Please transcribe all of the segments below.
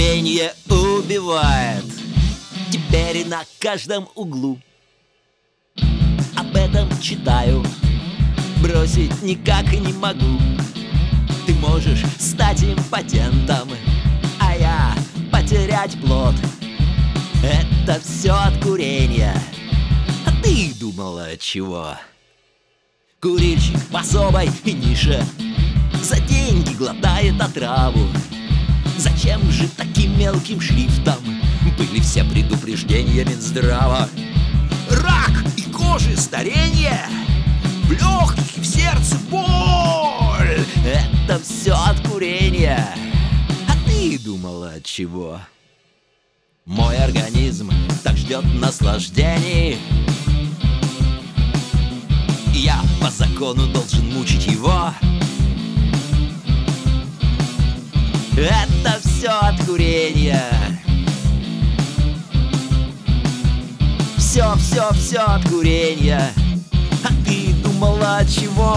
Курение убивает, теперь и на каждом углу. Об этом читаю, бросить никак не могу. Ты можешь стать импотентом, а я потерять плод. Это все от курения, а ты думала от чего? Курильщик в особой нише за деньги глотает отраву. Зачем же таким мелким шрифтом были все предупреждения Минздрава? Рак и кожи старение, в легких и в сердце боль. Это все от курения, а ты думала от чего? Мой организм так ждет наслаждений, я по закону должен мучить его. Это все от курения. Все от курения. А ты думала от чего?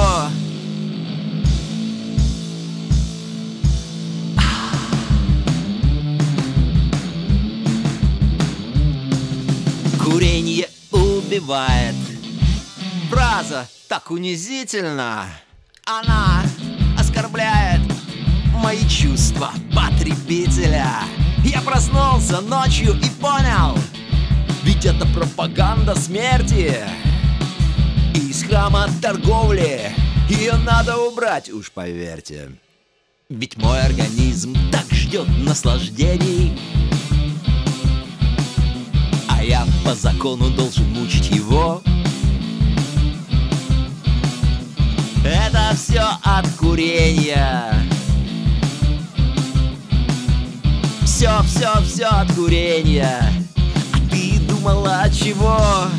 Курение убивает. Фраза так унизительна. Она оскорбляет мои чувства потребителя. Я проснулся ночью и понял, ведь это пропаганда смерти. И из храма торговли ее надо убрать, уж поверьте. Ведь мой организм так ждет наслаждений, а я по закону должен мучить его. Это все от курения. Все от курения. А ты думала от чего?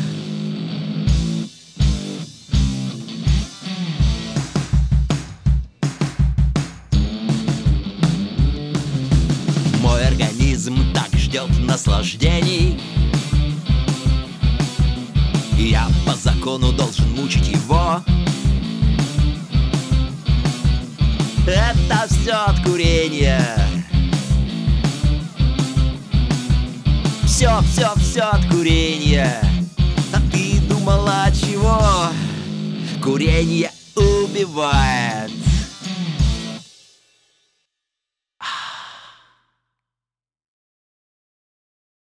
Мой организм так ждет наслаждений, я по закону должен мучить его. Это все от курения. Все от курения. А ты думала от чего? Курение убивает.